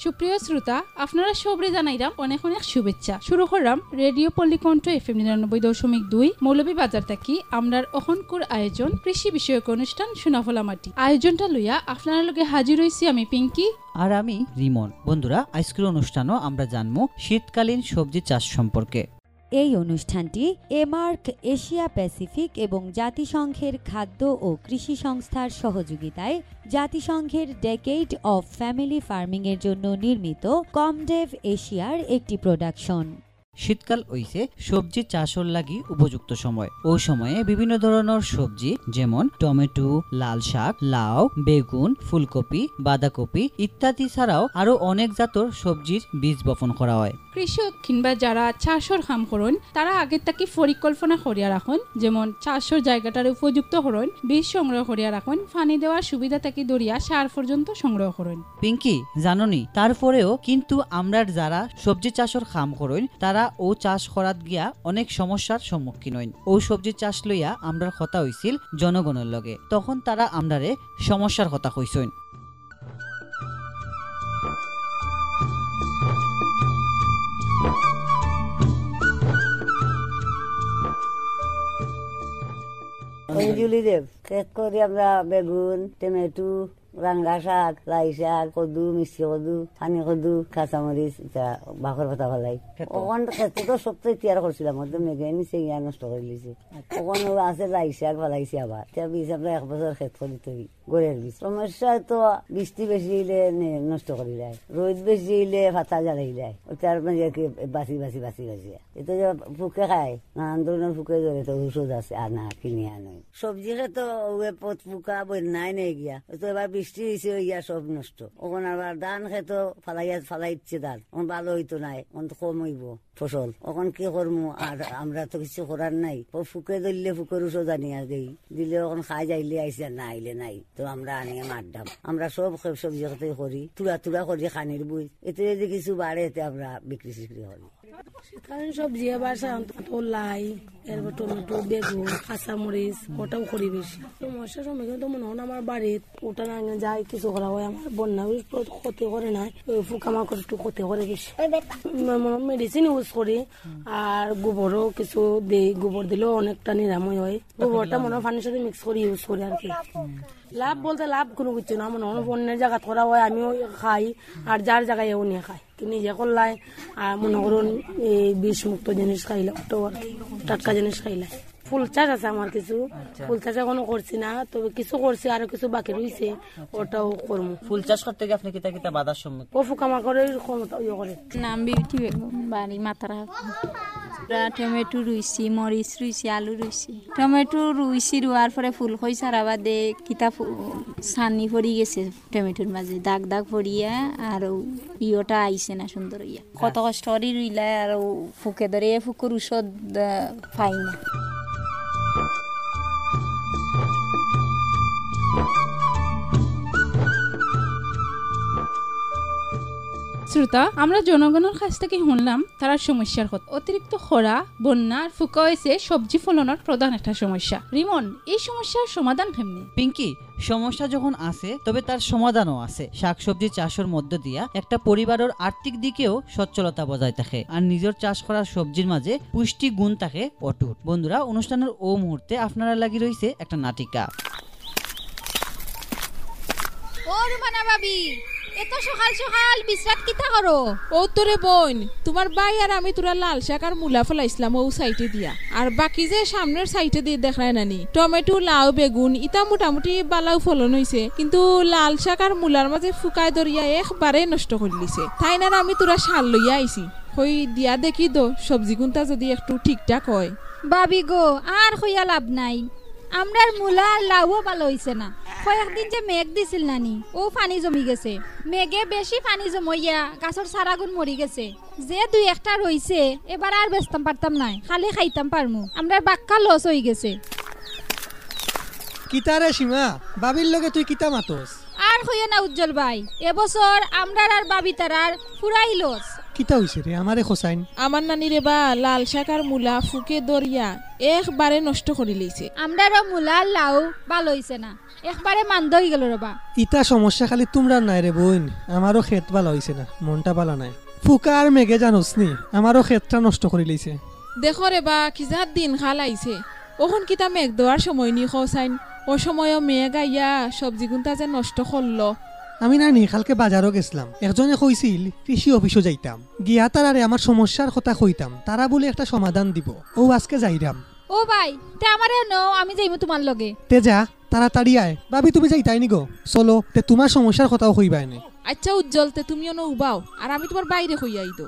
সুপ্রিয় শ্রোতা, আপনারা সবরে জানাইরাম অনেক অনেক শুভেচ্ছা। শুরু করলাম রেডিও পল্লীকণ্ঠ FM 99.2 মৌলভীবাজার থেকে আমরার অহনকুর আয়োজন কৃষি বিষয়ক অনুষ্ঠান সোনাফলা মাটি। আয়োজনটা লইয়া আপনার লগে হাজির হইছি আমি পিঙ্কি আর আমি রিমন। বন্ধুরা, আজকের অনুষ্ঠানও আমরা জানবো শীতকালীন সবজি চাষ সম্পর্কে। এই অনুষ্ঠানটি এমার্ক এশিয়া প্যাসিফিক এবং জাতিসংঘের খাদ্য ও কৃষি সংস্থার সহযোগিতায় জাতিসংঘের ডেকেড অফ ফ্যামিলি ফার্মিং এর জন্য নির্মিত কমডেভ এশিয়ার একটি প্রোডাকশন। শীতকাল হইছে সবজি চাষের লাগি উপযুক্ত সময়। ওই সময়ে বিভিন্ন ধরনের সবজি যেমন টমেটো, লাল শাক, লাউ, বেগুন, ফুলকপি, বাঁধাকপি ইত্যাদি ছাড়াও আরো অনেক জাতের সবজির বীজ বপন করা হয়। কৃষক কিংবা যারা চাষের কাম করেন তারা আগে থেকে পরিকল্পনা করিয়া রাখুন, যেমন চাষের জায়গাটার উপযুক্ত করুন, বীজ সংগ্রহ করিয়া রাখুন, পানি দেওয়ার সুবিধা থেকে দরিয়া সার পর্যন্ত সংগ্রহ করুন। পিঙ্কি, জাননি তারপরেও কিন্তু আমরা যারা সবজি চাষের কাম করেন তারা ও চাষ করাত গিয়া অনেক সমস্যার সম্মুখীন হইন। ও সবজি চাষ লইয়া আমরার কথা হইছিল জনগণের লগে, তখন তারা আমরারে সমস্যার কথা কইছেন। অঞ্জলি দেব, খেত করি আমরা বেগুন, টমেটো, রাঙ্গা শাক, লাই শাক, কদু, মিষ্টি কদু, পানি কদু, কাঁচামরিচ, বাঘর পাতা ফেলাই। ওখান খেতে তো সব তো তৈয়ার করছিলাম, মেঘে নিচে ইয়া নষ্ট করে লিছে। ওখানে আছে লাই শাক ফেলাইছি আবার। বীজ আমরা 1 বছর খেত করি তৈরি গড়ের বীজ। সমস্যা তো বৃষ্টি বেশি হইলে নষ্ট করে দেয়, রোদ বেশি হইলে পাতা জ্বালাই দেয়, ওটার বাঁচি বাঁচি বাঁচি বাঁচি এটা যে ফুকে খায়, নানান ধরনের ফুকে ধরে তো ওষুধ আছে, আনা কিনে আনয়। সবজি খেতো পথ ফুকা বন্যায় নেই গিয়া, তো এবার বৃষ্টি হয়েছে ইয়া সব নষ্ট। ওখানে আবার ধান খেতো ফালাইছে ধান, ওখানে ভালো হইতো নাই, ওখান কম হইব ফসল। ওখান কি করবো, আর আমরা তো কিছু করার নাই। ফুকে ধরলে ফুকের ওষুধ আনিয়া দেই, দিলে ওখানে খাই যাইলে আইসে, না আইলে নাই, তো আমরা আনিয়ে মারদাম। আমরা সব সবজি খেতে করি, তুড়া করি খানির বুঝ, এতে যদি কিছু বাড়ে এতে আমরা বিক্রি সিক্রি করি। কারণ সবজি আবার সাধারণত লাই, এরপর টমেটো, বেগুন, কাঁচামরিচ ওটাও করি বেশি। সমস্যার সম্মুখীন তো মনে হয় আমার বাড়ির ওটা না যায় কিছু করা হয়, আমার বন্যা ক্ষতি করে নাই, পোকামাকড় একটু ক্ষতি করে বেশি। মেডিসিন ইউজ করি আর গোবরও কিছু দিই, গোবর দিলেও অনেকটা নিরাময় হয়। গোবরটা মনে হয় পানির সাথে মিক্স করে ইউজ করি আর কি। লাভ বলতে লাভ কোনো কিছু না, মনে হয় অন্যের জায়গা করা হয়, আমিও খাই আর যার জায়গায় ও নিয়ে খাই, নিজে করলাই আর মনে করুন এই বিষ মুক্ত জিনিস খাইলে, ওটাও আর কি টাটকা জিনিস খাইলে। ফুল চাষ আছে আমার কিছু, ফুল চাষ এখনো করছি না, তবে কিছু করছি, আরো কিছু বাকি রয়েছে, ওটাও করবো। ফুল চাষ করতে গিয়ে আপনি কিতা কিতা বাধার সম্মুখীন? ও পোকামাকড়ের ক্ষমতা ইয়ে করে। নাম বিউটি বেগম, বাড়ি মাতারা। টমেটো রুইছি, মরিচ রুইছি, আলু রুইছি। টমেটো রুইছি, রুয়ার পরে ফুল খই সারা বাদে কিতা সানি পড়ি গেছে টমেটোর মাঝে, দাগ দাগ পড়িয়া আর ইয়েটা আইসে না সুন্দর ইয়া। কত কষ্ট করি রুইলা আর ফুকে ধরে ফুকুর ওষুধ পাই না। শ্রোতা, আমরা জনগণের কাছ থেকে শুনলাম তারা সমস্যার কথা। অতিরিক্ত খরা, বন্যা আর ফুকা হয়েছে সবজি ফলনের প্রধান একটা সমস্যা। রিমন, এই সমস্যার সমাধান কেমনি? পিঙ্কি, সমস্যা যখন আছে তবে তার সমাধানও আছে। শাকসবজি চাষের মধ্য দিয়া একটা পরিবারের আর্থিক দিকেও সচ্ছলতা বজায় থাকে আর নিজের চাষ করা সবজির মাঝে পুষ্টি গুণ থাকে অটুট। বন্ধুরা, অনুষ্ঠানের ও মুহূর্তে আপনারা লাগি রয়েছে একটা নাটিকা। ও রুমানা ভাবি, এত সকাল সকাল বিশ্রাম কিতা করো? ও তোরে বোন, তোমার ভাই আর আমি তোরা লাল শাক আর মূলা ফলাইছিলাম ও সাইটে দিয়া, আর বাকি যে সামনের সাইটে দিয়ে দেখায় নানি টমেটো, লাউ, বেগুন ইটা মোটামুটি বালাও ফলন হয়েছে, কিন্তু লাল শাক আর মূলার মাঝে ফুকায় দরিয়া একবারে নষ্ট করে দিছে। তাই না আমি তোরা সার লইয়া আইছি, হই দিয়া দেখি দো সবজি গুনটা যদি একটু ঠিকঠাক হয়। ভাবি গো, আর হইয়া লাভ নাই, আমরার মূলা আর লাউও ভালো হইছে না। কয়েকদিন যে মেঘ দিছিল নানি, ও পানি জমি গেছে, মেঘে বেশি পানি জমাইয়া গাছের সারাগুন মরি গেছে। যে 2-1টা রইছে এবার আর বেচতাম পারতাম নাই, খালি খাইতাম পারমু, আমরার বাক্কা লস হয়ে গেছে। কিতারে সীমা, বাবির লগে তুই কিতা মাতস? আর হইয়া না উজ্জ্বল ভাই, এবছর আমরার আর বাবি তারার পুরাই লস। কিতা হইছে রে আমারে খোসাইন? আমার নানি রে বা লাল শাক আর মূলা ফুকে দরিয়া একবারে নষ্ট করে লইছে। আমরারও মূলা লাউ ভালো হইছে না, একবারে মান্দ হয়ে গেল রবা। ইটা সমস্যা খালি তোমরা নাই রে বোন, আমারও ক্ষেত ভালো হইছে না, মনটা ভালো নাই। ফুকা আর মেঘে জানোস নি আমারও ক্ষেতটা নষ্ট করে লইছে। দেখো রে বা কি যার দিন খাল আইছে, ওখন কিতা মেঘ দেওয়ার সময় নি খসাইন, ও সময়ও মেঘ আইয়া সবজি গুনটা যে নষ্ট করলো। আমি নানি কালকে বাজারও গেছিলাম, একজনে কইছিল কৃষি অফিসও যাইতাম, গিয়া তারারে আমার সমস্যার কথা কইতাম, তারা বলে একটা সমাধান দিব। ও আজকে যাইরাম। ও ভাই তে আমারে নো, আমি যাইমু তোমার লগে। তে যা তাড়াতাড়ি আয়। ভাবি তুমি যাইতাই নি গো? চলো তে তোমার সমস্যার কথাও কইবাই নে। আচ্ছা উজ্জ্বল, তে তুমিও ন উবাও আর আমি তোমার বাইরে হইয়াই তো।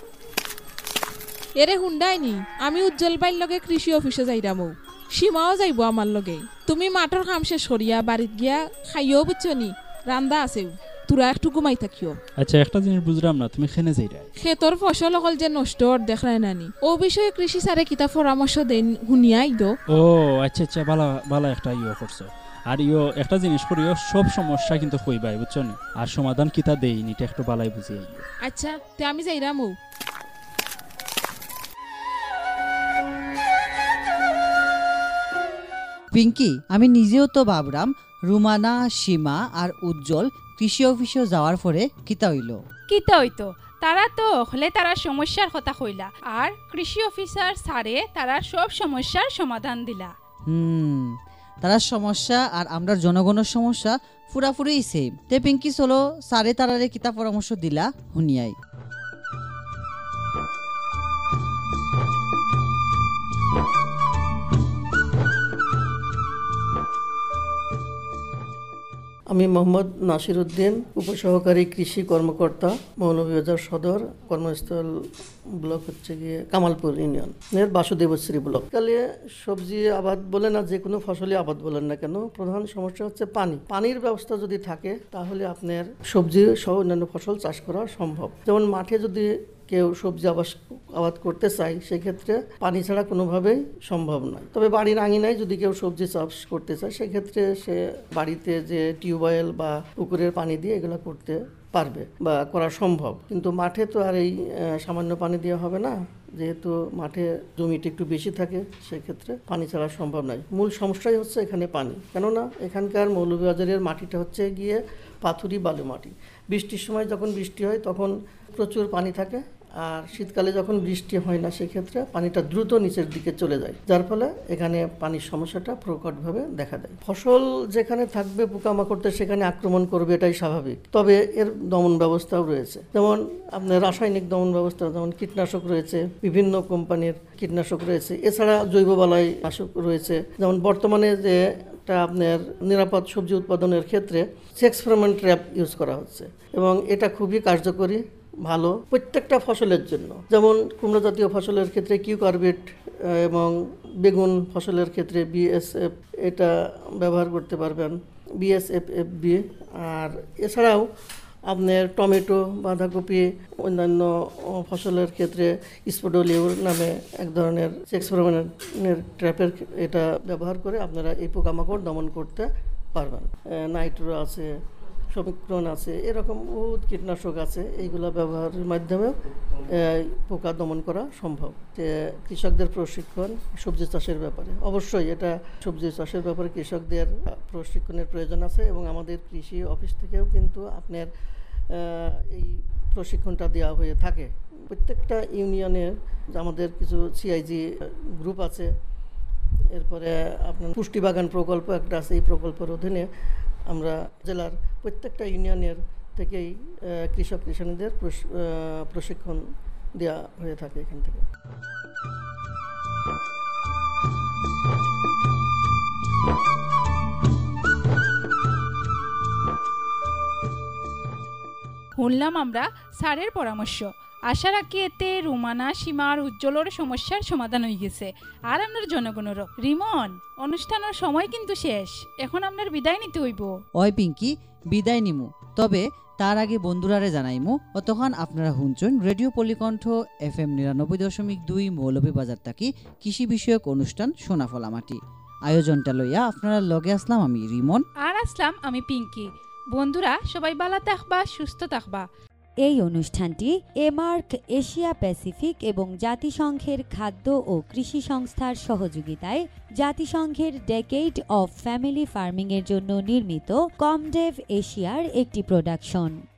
এরে হুন্ডাইনি, আমি উজ্জ্বল বাইর লগে কৃষি অফিসে যাইরামও, সীমাও যাইব আমার লগে। তুমি মাঠের কাম শেষ করিয়া বাড়িত গিয়া খাইও বুঝছো নি, রান্দা আছেও, তোরা একটু ঘুমাই থাকিও। আচ্ছা একটা জিনিস বুঝলাম না, তুমি খেনে যাইরা ক্ষেতর ফসল অকল যে নষ্ট দেখায় নানি, ও বিষয়ে কৃষি স্যারে কিতা পরামর্শ দেন শুনিয়াই দো। ও আচ্ছা আচ্ছা, ভালো ভালো একটা করছো। আর একটা জিনিস করিও, সব সমস্যা কিন্তু কইবাই বুঝছো না, আর সমাধান কিতা দেই নিটা একটু বালাই বুঝিয়ে। আচ্ছা তে আমি যাইরামও। পিঙ্কি, আমি নিজেও তো ভাবরাম রুমানা, সীমা আর উজ্জ্বল কৃষি অফিসে যাওয়ার পরে কিতা হইল। কিতা হইতো, তারা তো হলে তারা সমস্যার কথা কইলা, আর কৃষি অফিসার স্যারে তারা সব সমস্যার সমাধান দিলা। তারা সমস্যা আর আমরা জনগণের সমস্যা পুরাপুরি সেম। তে পিঙ্কি চলো স্যারে তারারে কিতা পরামর্শ দিলা শুনিয়াই। আমি মোহাম্মদ নাসির উদ্দিন, উপসহকারী কৃষি কর্মকর্তা, মৌলভীবাজার সদর কর্মস্থল ব্লক হচ্ছে গিয়ে কামালপুর ইউনিয়নের বাসুদেবশ্রী ব্লক। কালে সবজি আবাদ বলে না, যে কোনো ফসলি আবাদ বলেন না কেন, প্রধান সমস্যা হচ্ছে পানি। পানির ব্যবস্থা যদি থাকে তাহলে আপনার সবজি সহ অন্যান্য ফসল চাষ করা সম্ভব। যেমন মাঠে যদি কেউ সবজি আবাদ করতে চায়, সেক্ষেত্রে পানি ছাড়া কোনোভাবেই সম্ভব নয়। তবে বাড়ির আঙিনায় যদি কেউ সবজি চাষ করতে চায়, সেক্ষেত্রে সে বাড়িতে যে টিউবওয়েল বা পুকুরের পানি দিয়ে এগুলো করতে পারবে বা করা সম্ভব। কিন্তু মাঠে তো আর এই সামান্য পানি দেওয়া হবে না, যেহেতু মাঠে জমিটা একটু বেশি থাকে, সেক্ষেত্রে পানি ছাড়া সম্ভব নয়। মূল সমস্যাই হচ্ছে এখানে পানি, কেননা এখানকার মৌলভীবাজারের মাটিটা হচ্ছে গিয়ে পাথুরি বালু মাটি। বৃষ্টির সময় যখন বৃষ্টি হয় তখন প্রচুর পানি থাকে, আর শীতকালে যখন বৃষ্টি হয় না, সেক্ষেত্রে পানিটা দ্রুত নিচের দিকে চলে যায়, যার ফলে এখানে পানির সমস্যাটা প্রকটভাবে দেখা দেয়। ফসল যেখানে থাকবে পোকামাকড়তে সেখানে আক্রমণ করবে, এটাই স্বাভাবিক। তবে এর দমন ব্যবস্থাও রয়েছে, যেমন আপনার রাসায়নিক দমন ব্যবস্থা, যেমন কীটনাশক রয়েছে, বিভিন্ন কোম্পানির কীটনাশক রয়েছে, এছাড়া জৈব বালাই নাশক রয়েছে। যেমন বর্তমানে যে আপনার নিরাপদ সবজি উৎপাদনের ক্ষেত্রে সেক্স ফেরোমন ট্র্যাপ ইউজ করা হচ্ছে, এবং এটা খুবই কার্যকরী, ভালো প্রত্যেকটা ফসলের জন্য। যেমন কুমড়া জাতীয় ফসলের ক্ষেত্রে কিউকার্বেট, এবং বেগুন ফসলের ক্ষেত্রে বিএসএফ, এটা ব্যবহার করতে পারবেন, BSFFB। আর এছাড়াও আপনার টমেটো, বাঁধাকপি, অন্যান্য ফসলের ক্ষেত্রে স্পোডোলিউর নামে এক ধরনের সেক্স ফেরোমনের ট্র্যাপের এটা ব্যবহার করে আপনারা এই পোকামাকড় দমন করতে পারবেন। নাইট্রো আছে, সমিক্রণ আছে, এরকম বহুত কীটনাশক আছে, এইগুলো ব্যবহারের মাধ্যমে পোকা দমন করা সম্ভব। কৃষকদের প্রশিক্ষণ সবজি চাষের ব্যাপারে, অবশ্যই এটা সবজি চাষের ব্যাপারে কৃষকদের প্রশিক্ষণের প্রয়োজন আছে, এবং আমাদের কৃষি অফিস থেকেও কিন্তু আপনার এই প্রশিক্ষণটা দেওয়া হয়ে থাকে। প্রত্যেকটা ইউনিয়নের আমাদের কিছু CIG গ্রুপ আছে, এরপরে আপনার পুষ্টি বাগান প্রকল্প একটা আছে, এই প্রকল্পের অধীনে আমরা জেলার প্রত্যেকটা ইউনিয়নের থেকেই কৃষক কৃষানীদের প্রশিক্ষণ দেওয়া হয়ে থাকে এখান থেকে। শুনলাম আমরা স্যারের পরামর্শ, আশা রাখি এতে রুমানা, সীমা আর উজ্জ্বলের সমস্যার সমাধান হয়ে গেছে, আর আপনার জনগণেরও। রিমন, অনুষ্ঠানের সময় কিন্তু শেষ, এখন আপনার বিদায় নিতে হইব। ওই পিঙ্কি, বিদায় নিমু, তবে তার আগে বন্ধুরারে জানাইমু অতক্ষণ আপনারা শুনছেন রেডিও পল্লিকণ্ঠ FM 99.2 মৌলভীবাজার থাকি কৃষি বিষয়ক অনুষ্ঠান সোনাফলা মাটি। আয়োজনটা লইয়া আপনারা লগে আসলাম আমি রিমন, আর আসলাম আমি পিঙ্কি। বন্ধুরা সবাই ভালো থাকবা, সুস্থ থাকবা। এই অনুষ্ঠানটি এমার্ক এশিয়া প্যাসিফিক এবং জাতিসংঘের খাদ্য ও কৃষি সংস্থার সহযোগিতায় জাতিসংঘের ডেকেইড অফ ফ্যামিলি ফার্মিং এর জন্য নির্মিত কমডেভ এশিয়ার একটি প্রোডাকশন।